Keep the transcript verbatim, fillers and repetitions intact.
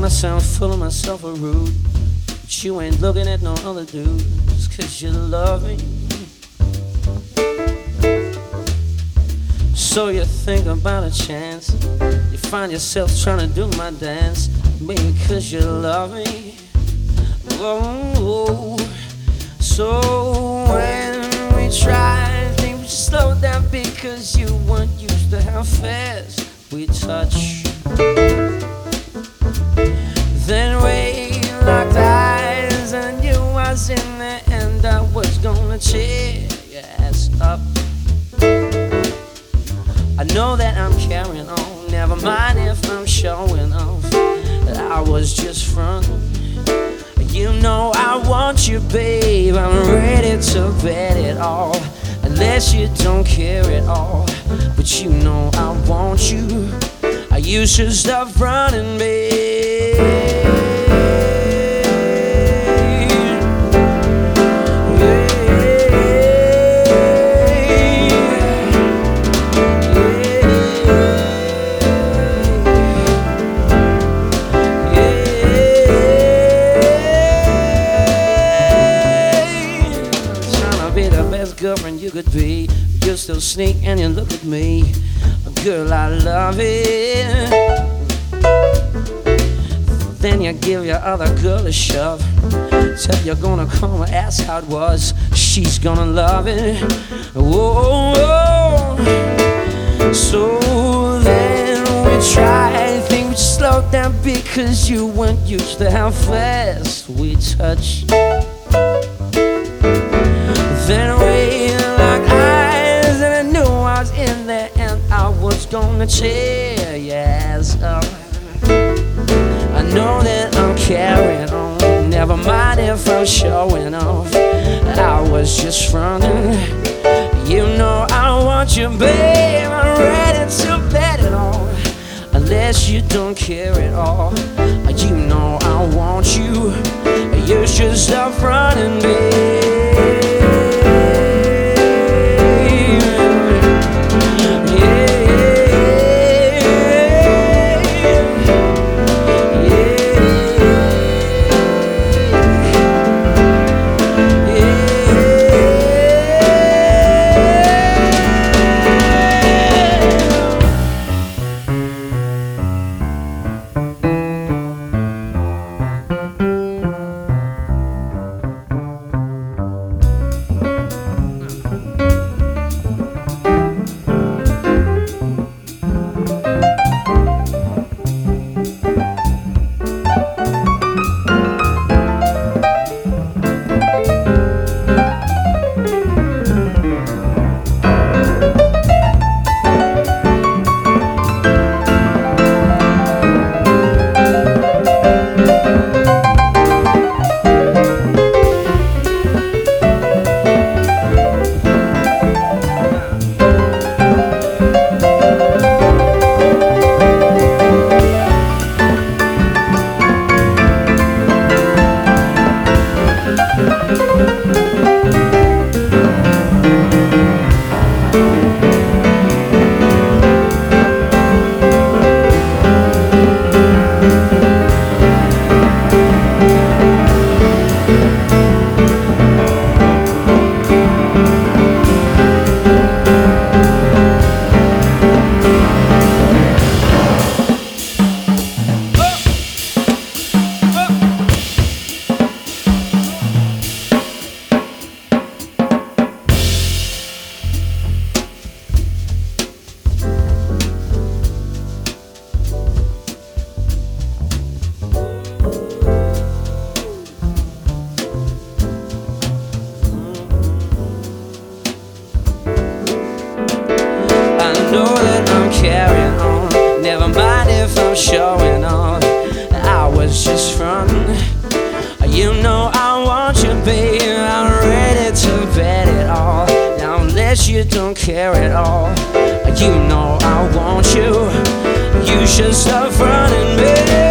wanna sound full of myself or rude, but you ain't looking at no other dude just 'cause you love me. So you think about a chance, you find yourself trying to do my dance, maybe 'cause you love me. Whoa. So when we try, things would slow down because you weren't used to how fast we touch. Then we locked eyes and I knew I was in there and I was gonna tear your ass up. I know that I'm carrying on, never mind if I'm showing off. I was just frontin'. You know I want you, babe, I'm ready to bet it all. Unless you don't care at all, but you know I want you. You should stop running, babe. Girlfriend you could be, but you still sneak and you look at me. Girl, I love it. Then you give your other girl a shove, tell you're gonna call her, ask how it was. She's gonna love it. Whoa, whoa. So then we try, think we slow down because you weren't used to how fast we touch. Then we locked eyes and I knew I was in there and I was gonna tear your ass up. I know that I'm carrying on, never mind if I'm showing off. I was just frontin'. You know I want you, babe, I'm ready to bet it all. Unless you don't care at all, you know I want you. You should stop running, babe. Carrying on, never mind if I'm showing off. I was just frontin'. You know I want you, babe, I'm ready to bet it all. Now unless you don't care at all, you know I want you. You should stop running, babe.